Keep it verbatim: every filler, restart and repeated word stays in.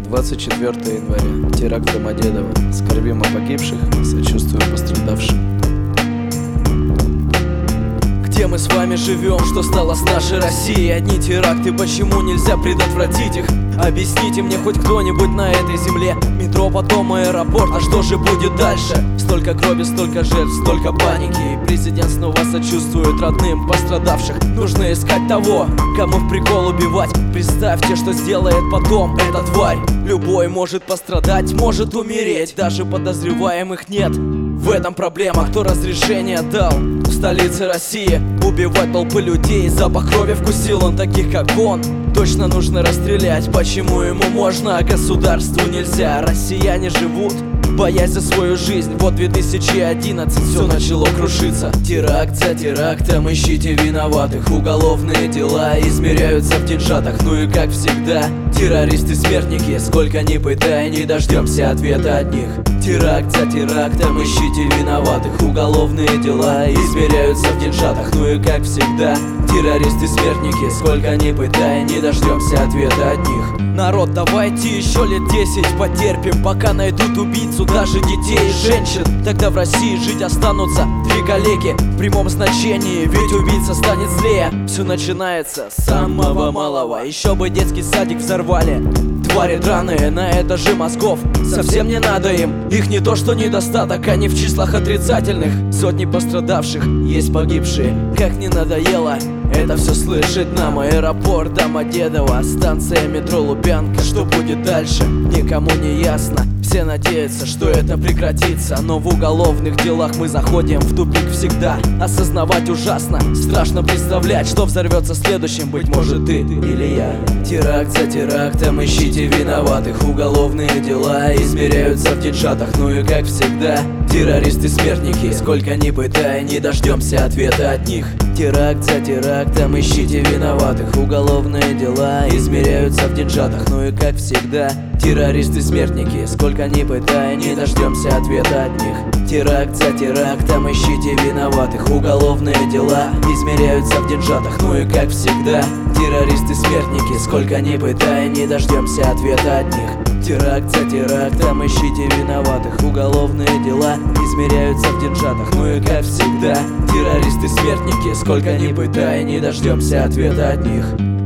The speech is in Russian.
двадцать четвёртое января. Теракт в Домодедово. Скорбим о погибших, сочувствуем пострадавшим. Где мы с вами живем? Что стало с нашей Россией? Одни теракты, почему нельзя предотвратить их? Объясните мне хоть кто-нибудь на этой земле. Метро, потом аэропорт, а что же будет дальше? Столько крови, столько жертв, столько паники. И президент снова сочувствует родным пострадавших. Нужно искать того, кому в прикол убивать. Представьте, что сделает потом эта тварь. Любой может пострадать, может умереть. Даже подозреваемых нет. В этом проблема, кто разрешение дал в столице России убивать толпы людей. Запах крови вкусил он таких, как он. Точно нужно расстрелять. Почему ему можно, а государству нельзя? Россияне живут, боясь за свою жизнь. Вот две тысячи одиннадцать, все начало крушиться. Теракт за терактом, ищите виноватых. Уголовные дела измеряются в деньжатах. Ну и как всегда, террористы-смертники. Сколько ни пытай, не дождемся ответа от них. Теракт за терактом, ищите виноватых. Уголовные дела измеряются в деньжатах. Ну и как всегда, террористы-смертники. Сколько ни пытай, не дождемся ответа от них. Народ, давайте еще лет десять потерпим, пока найдут убийцу даже детей и женщин. Тогда в России жить останутся три калеки в прямом значении, ведь убийца станет злее. Все начинается с самого малого. Еще бы детский садик взорвали. Твари драные на этаже мозгов. Совсем не надо им. Их не то что недостаток, они в числах отрицательных. Сотни пострадавших, есть погибшие. Как не надоело это все слышать нам. Аэропорт Домодедово, станция метро Лубянка. Что будет дальше, никому не ясно. Все надеются, что это прекратится. Но в уголовных делах мы заходим в тупик всегда. Осознавать ужасно, страшно представлять, что взорвется следующим, быть может ты или я. Теракт за терактом, ищите виноватых. Уголовные дела измеряются в деньжатах. Ну и как всегда, террористы-смертники. Сколько ни пытай, не дождемся ответа от них. Теракт за терактом, ищите виноватых. Уголовные дела измеряются в деньжатах. Ну и как всегда, террористы-смертники. Сколько ни пытай, не дождемся ответа от них. Теракт за терактом, ищите виноватых. Уголовные дела измеряются в деньжатах. Ну и как всегда, террористы-смертники. Сколько ни пытай, не дождемся ответа от них. Теракт за терактом, ищите виноватых. Уголовные дела измеряются в деньжатах. Ну и как всегда, террористы-смертники. Сколько ни пытай, не дождемся ответа от них.